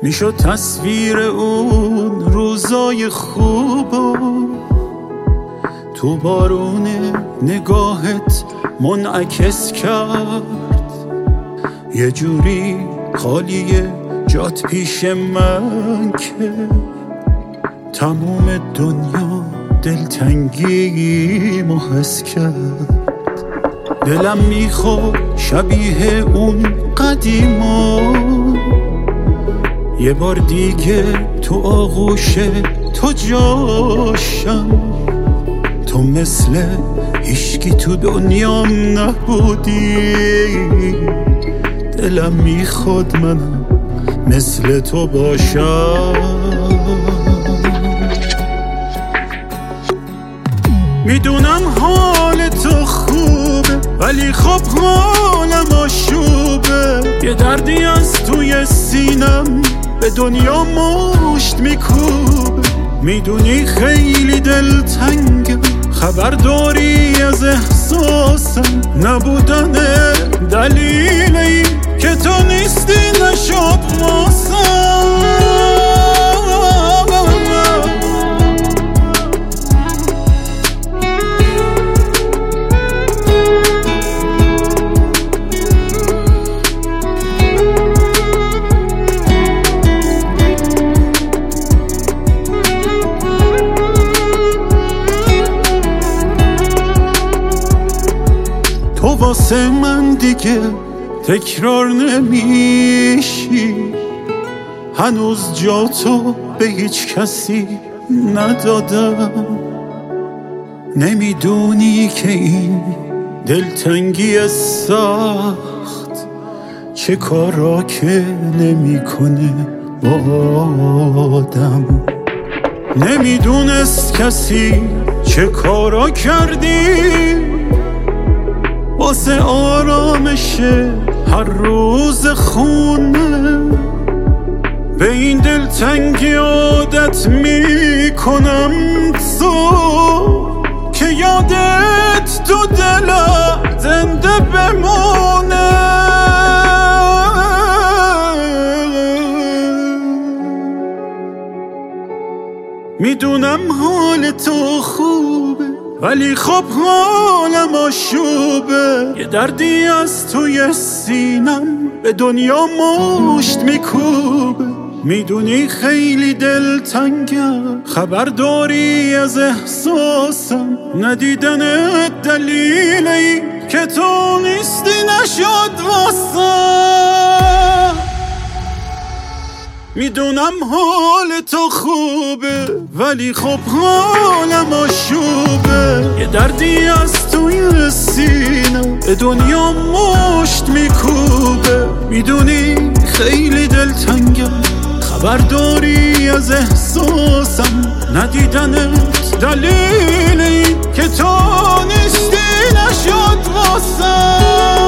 میشد تصویر اون روزای خوبو تو بارون نگاهت منعکس کرد. یه جوری خالیه جات پیش من که تموم دنیا دلتنگی محس کرد. دلم میخواد شبیه اون قدیما یه بار دیگه تو آغوش تو جاشم. تو مثل هیچکی تو دنیام نبودی، دلم میخواد منم مثل تو باشم. میدونم حال تو خوبه ولی خب حالم آشوبه. یه دردی از توی سینم به دنیا مشت میکوبه. میدونی خیلی دلتنگم، خبر داری از احساسم. نبودن دلیل این که تو نیستی نشد واسم. تو واسه من دیگه تکرار نمیشی. هنوز جا تو به هیچ کسی ندادم. نمیدونی که این دلتنگی سخت چه کارا که نمیکنه با آدم. نمیدونست کسی چه کارا کردی واسه آرامش هر روز خونه. به این دلتنگی عادت میکنم تو که یادت تو دلم زنده بمونه. میدونم حال تو خوبه ولی خب حالم آشوبه. یه دردی از توی سینم به دنیا مشت میکوبه. میدونی خیلی دلتنگم، خبر داری از احساسم. ندیدنت دلیل این که تو نیستی نشد واسم. میدونم حال تو خوبه ولی خب حالم آشوبه. یه دردی از توی سینم به دنیا مشت میکوبه. میدونی خیلی دلتنگم، خبر داری از احساسم. ندیدنت دلیل این که تو نیستی نشد واسم.